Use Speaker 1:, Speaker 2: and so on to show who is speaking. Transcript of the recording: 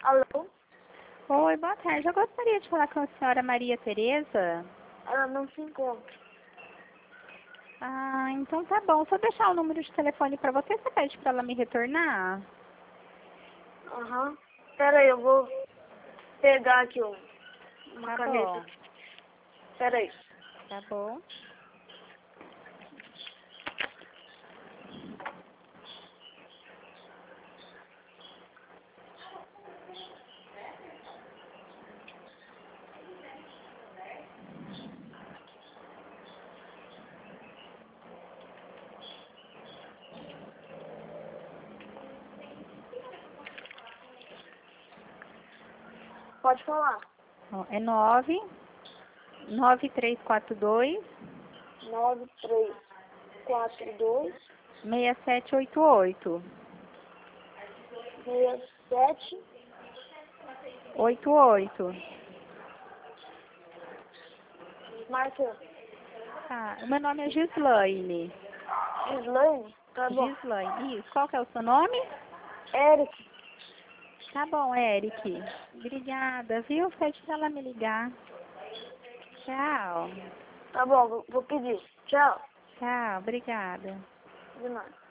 Speaker 1: Alô?
Speaker 2: Oi, boa tarde. Eu gostaria de falar com a senhora Maria Tereza.
Speaker 1: Ela não se encontra.
Speaker 2: Ah, então tá bom. Se eu deixar o número de telefone pra você, você pede pra ela me retornar?
Speaker 1: Aham. Pera aí, eu vou pegar aqui uma
Speaker 2: Tá
Speaker 1: caneta.
Speaker 2: bom.
Speaker 1: Pera aí.
Speaker 2: Tá bom.
Speaker 1: Pode falar.
Speaker 2: Ó, é 99342
Speaker 1: 9342
Speaker 2: 6788.
Speaker 1: 67.
Speaker 2: 88.
Speaker 1: Marca.
Speaker 2: Tá. O meu nome é Gislaine.
Speaker 1: Gislaine? Tá bom.
Speaker 2: Gislaine. Isso. Qual que é o seu nome?
Speaker 1: Eric.
Speaker 2: Tá bom, Eric. Obrigada, viu? Pede pra ela me ligar. Tchau.
Speaker 1: Tá bom, vou pedir. Tchau.
Speaker 2: Tchau, obrigada.
Speaker 1: De nada.